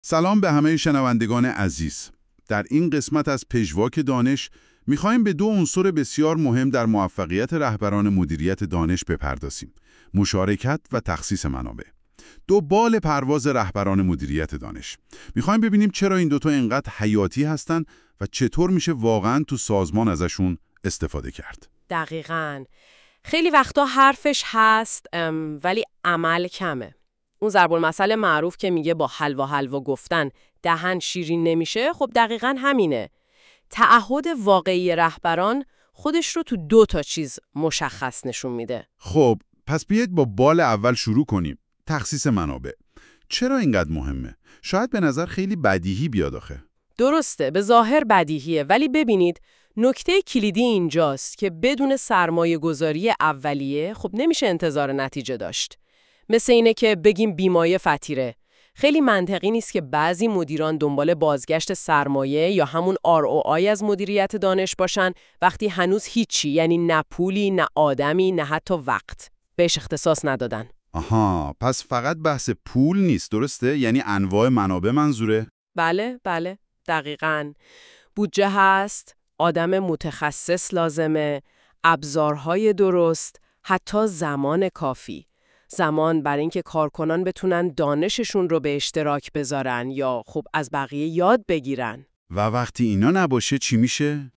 سلام به همه شنوندگان عزیز. در این قسمت از پژواک دانش می‌خوایم به دو عنصر بسیار مهم در موفقیت رهبران مدیریت دانش بپردازیم: مشارکت و تخصیص منابع. دو بال پرواز رهبران مدیریت دانش. می‌خوایم ببینیم چرا این دوتا اینقدر حیاتی هستن و چطور میشه واقعاً تو سازمان ازشون استفاده کرد. دقیقاً. خیلی وقتا حرفش هست ولی عمل کمه. اون ضرب المثل معروف که میگه با حلوا گفتن دهن شیرین نمیشه، خب دقیقاً همینه. تعهد واقعی رهبران خودش رو تو دو تا چیز مشخص نشون میده. خب پس بیاید با بال اول شروع کنیم. تخصیص منابع. چرا اینقدر مهمه؟ شاید به نظر خیلی بدیهی بیاد آخه. درسته، به ظاهر بدیهیه، ولی ببینید نکته کلیدی اینجاست که بدون سرمایه گذاری اولیه خب نمیشه انتظار نتیجه داشت. مثل اینه که بگیم بیمایه فطیره. خیلی منطقی نیست که بعضی مدیران دنبال بازگشت سرمایه یا همون ROI از مدیریت دانش باشن وقتی هنوز هیچی، یعنی نه پولی، نه آدمی، نه حتی وقت بهش اختصاص ندادن. آها، پس فقط بحث پول نیست، درسته؟ یعنی انواع منابع منظوره؟ بله، دقیقاً. بودجه هست، آدم متخصص لازمه، ابزارهای درست، حتی زمان کافی. زمان برای اینکه کارکنان بتونن دانششون رو به اشتراک بذارن یا خب از بقیه یاد بگیرن. و وقتی اینا نباشه چی میشه؟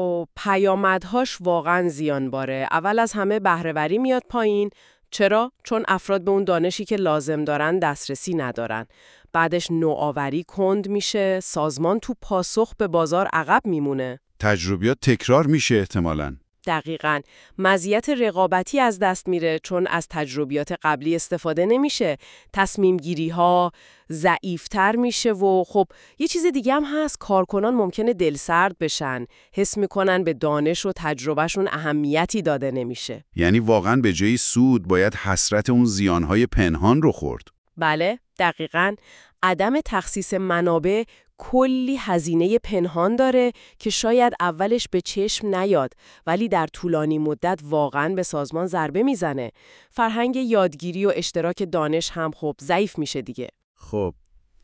پیامدهاش واقعاً زیانباره. اول از همه بهره‌وری میاد پایین. چرا؟ چون افراد به اون دانشی که لازم دارن دسترسی ندارن. بعدش نوآوری کند میشه، سازمان تو پاسخ به بازار عقب میمونه. تجربیات تکرار میشه احتمالاً. دقیقاً. مزیت رقابتی از دست میره چون از تجربیات قبلی استفاده نمیشه. تصمیم گیری ها ضعیفتر میشه و خب یه چیز دیگه هم هست، کارکنان ممکنه دلسرد بشن، حس میکنن به دانش و تجربهشون اهمیتی داده نمیشه. یعنی واقعاً به جای سود باید حسرت اون زیانهای پنهان رو خورد. بله، دقیقاً. عدم تخصیص منابع کلی هزینه پنهان داره که شاید اولش به چشم نیاد ولی در طولانی مدت واقعاً به سازمان ضربه میزنه. فرهنگ یادگیری و اشتراک دانش هم خب ضعیف میشه دیگه. خب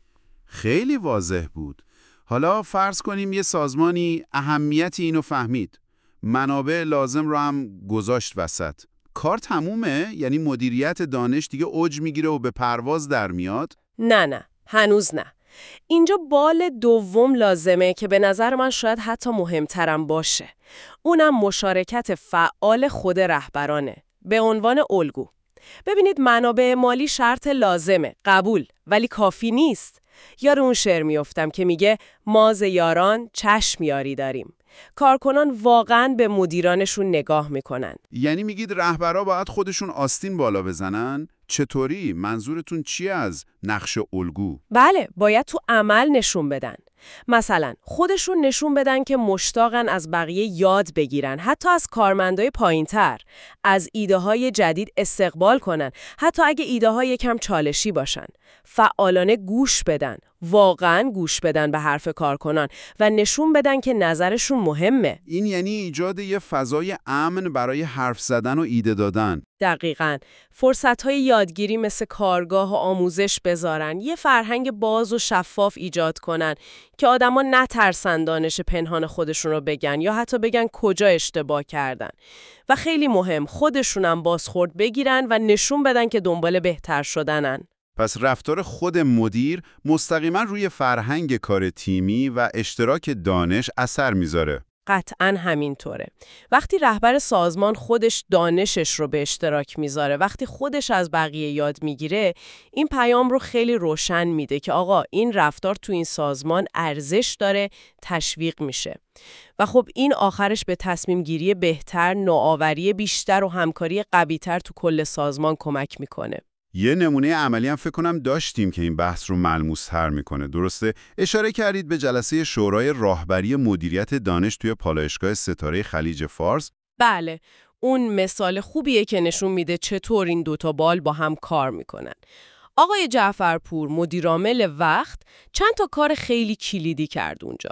خیلی واضح بود. حالا فرض کنیم یه سازمانی اهمیت اینو فهمید، منابع لازم رو هم گذاشت وسط. کار تمومه؟ یعنی مدیریت دانش دیگه اوج میگیره و به پرواز در میاد؟ نه، هنوز نه. اینجا بال دوم لازمه که به نظر من شاید حتی مهمترم باشه. اونم مشارکت فعال خود رهبرانه به عنوان الگو. ببینید منابع مالی شرط لازمه، قبول، ولی کافی نیست. یاد اون شعر میافتم که میگه ما ز یاران چشم یاری داریم. کارکنان واقعاً به مدیرانشون نگاه میکنن. یعنی میگید رهبرا باید خودشون آستین بالا بزنن؟ چطوری؟ منظورتون چیه از نقش الگو؟ بله، باید تو عمل نشون بدن. مثلا خودشون نشون بدن که مشتاقن از بقیه یاد بگیرن، حتی از کارمندای پایین‌تر، از ایده‌های جدید استقبال کنن، حتی اگه ایده‌های کم چالشی باشن. فعالانه گوش بدن، واقعاً گوش بدن به حرف کارکنان و نشون بدن که نظرشون مهمه. این یعنی ایجاد یه فضای امن برای حرف زدن و ایده دادن. دقیقاً. فرصت‌های یادگیری مثل کارگاه و آموزش بذارن، یه فرهنگ باز و شفاف ایجاد کنن که آدما نترسن دانش پنهان خودشون رو بگن یا حتی بگن کجا اشتباه کردن. و خیلی مهم، خودشونم بازخورد بگیرن و نشون بدن که دنبال بهتر شدنن. پس رفتار خود مدیر مستقیما روی فرهنگ کار تیمی و اشتراک دانش اثر میذاره. قطعاً همینطوره. وقتی رهبر سازمان خودش دانشش رو به اشتراک میذاره، وقتی خودش از بقیه یاد میگیره، این پیام رو خیلی روشن میده که آقا این رفتار تو این سازمان ارزش داره، تشویق میشه. و خب این آخرش به تصمیم گیری بهتر، نوآوری بیشتر و همکاری قوی‌تر تو کل سازمان کمک میکنه. یه نمونه عملی هم فکر کنم داشتیم که این بحث رو ملموس‌تر میکنه. درسته؟ اشاره کردید به جلسه شورای راهبری مدیریت دانش توی پالایشگاه ستاره خلیج فارس. بله، اون مثال خوبیه که نشون میده چطور این دوتا بال با هم کار میکنن. آقای جعفرپور، مدیرعامل وقت، چند تا کار خیلی کلیدی کرد اونجا.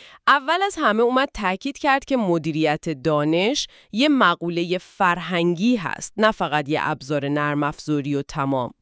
اول از همه اومد تاکید کرد که مدیریت دانش یه مقوله فرهنگی هست، نه فقط یه ابزار نرم افزاری و تمام.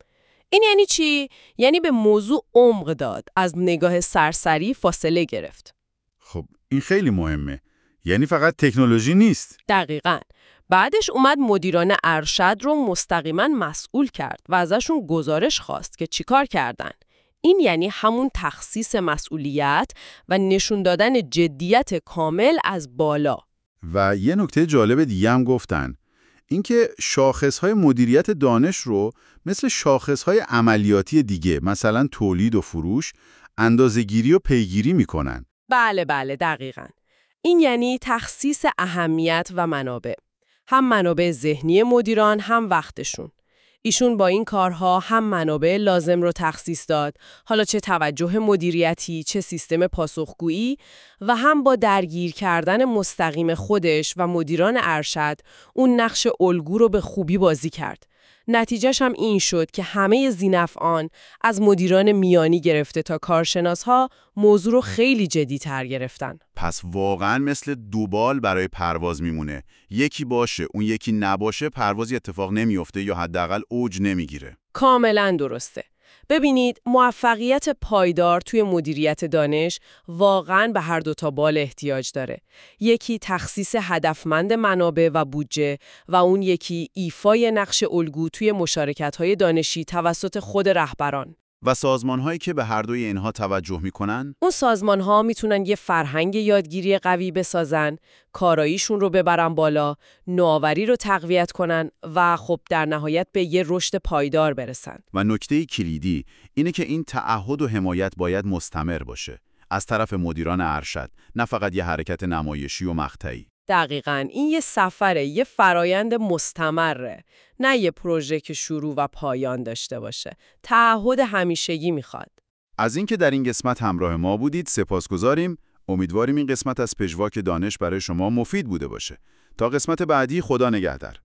این یعنی چی؟ یعنی به موضوع عمق داد، از نگاه سرسری فاصله گرفت. خب این خیلی مهمه. یعنی فقط تکنولوژی نیست. دقیقاً. بعدش اومد مدیران ارشد رو مستقیما مسئول کرد و ازشون گزارش خواست که چیکار کردن. این یعنی همون تخصیص مسئولیت و نشون دادن جدیت کامل از بالا. و یه نکته جالب دیگه هم گفتن. اینکه شاخصهای مدیریت دانش رو مثل شاخصهای عملیاتی دیگه، مثلا تولید و فروش، اندازه‌گیری و پیگیری میکنن. بله دقیقاً. این یعنی تخصیص اهمیت و منابع. هم منابع ذهنی مدیران، هم وقتشون. ایشون با این کارها هم منابع لازم رو تخصیص داد، حالا چه توجه مدیریتی، چه سیستم پاسخگویی، و هم با درگیر کردن مستقیم خودش و مدیران ارشد اون نقش الگو رو به خوبی بازی کرد. نتیجهش هم این شد که همه ذی‌نفعان از مدیران میانی گرفته تا کارشناس‌ها موضوع رو خیلی جدی‌تر گرفتن. پس واقعاً مثل دوبال برای پرواز میمونه. یکی باشه، اون یکی نباشه، پروازی اتفاق نمیفته یا حداقل اوج نمیگیره. کاملاً درسته. ببینید، موفقیت پایدار توی مدیریت دانش واقعاً به هر دوتا بال احتیاج داره. یکی تخصیص هدفمند منابع و بودجه و اون یکی ایفای نقش الگو توی مشارکت‌های دانشی توسط خود رهبران. و سازمان‌هایی که به هر دوی اینها توجه می‌کنن، اون سازمان‌ها میتونن یه فرهنگ یادگیری قوی بسازن، کاراییشون رو ببرن بالا، نوآوری رو تقویت کنن و خب در نهایت به یه رشد پایدار برسن. و نکته کلیدی اینه که این تعهد و حمایت باید مستمر باشه از طرف مدیران ارشد، نه فقط یه حرکت نمایشی و مقطعی. دقیقاً. این یه سفره، یه فرایند مستمره، نه یه پروژه که شروع و پایان داشته باشه. تعهد همیشگی میخواد. از اینکه در این قسمت همراه ما بودید سپاسگزاریم. امیدواریم این قسمت از پژواک دانش برای شما مفید بوده باشه. تا قسمت بعدی، خدا نگهدار.